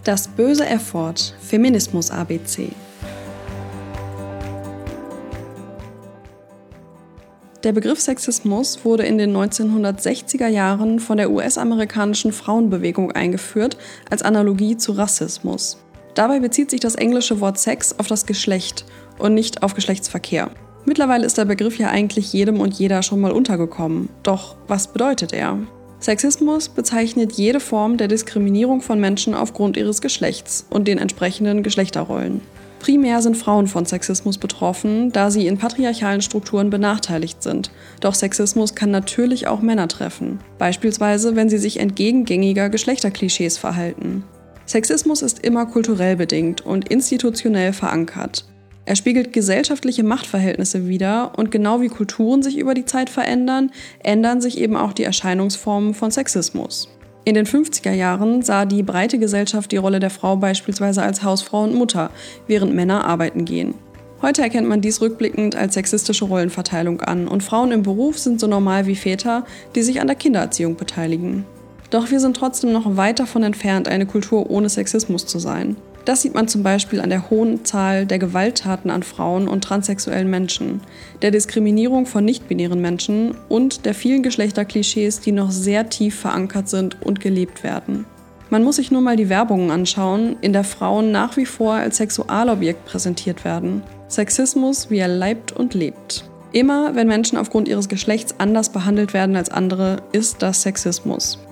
Das böse F-Wort, Feminismus ABC. Der Begriff Sexismus wurde in den 1960er Jahren von der US-amerikanischen Frauenbewegung eingeführt als Analogie zu Rassismus. Dabei bezieht sich das englische Wort Sex auf das Geschlecht und nicht auf Geschlechtsverkehr. Mittlerweile ist der Begriff ja eigentlich jedem und jeder schon mal untergekommen. Doch was bedeutet er? Sexismus bezeichnet jede Form der Diskriminierung von Menschen aufgrund ihres Geschlechts und den entsprechenden Geschlechterrollen. Primär sind Frauen von Sexismus betroffen, da sie in patriarchalen Strukturen benachteiligt sind. Doch Sexismus kann natürlich auch Männer treffen, beispielsweise wenn sie sich entgegen gängiger Geschlechterklischees verhalten. Sexismus ist immer kulturell bedingt und institutionell verankert. Er spiegelt gesellschaftliche Machtverhältnisse wider und genau wie Kulturen sich über die Zeit verändern, ändern sich eben auch die Erscheinungsformen von Sexismus. In den 50er Jahren sah die breite Gesellschaft die Rolle der Frau beispielsweise als Hausfrau und Mutter, während Männer arbeiten gehen. Heute erkennt man dies rückblickend als sexistische Rollenverteilung an und Frauen im Beruf sind so normal wie Väter, die sich an der Kindererziehung beteiligen. Doch wir sind trotzdem noch weit davon entfernt, eine Kultur ohne Sexismus zu sein. Das sieht man zum Beispiel an der hohen Zahl der Gewalttaten an Frauen und transsexuellen Menschen, der Diskriminierung von nicht-binären Menschen und der vielen Geschlechterklischees, die noch sehr tief verankert sind und gelebt werden. Man muss sich nur mal die Werbungen anschauen, in der Frauen nach wie vor als Sexualobjekt präsentiert werden. Sexismus, wie er leibt und lebt. Immer, wenn Menschen aufgrund ihres Geschlechts anders behandelt werden als andere, ist das Sexismus.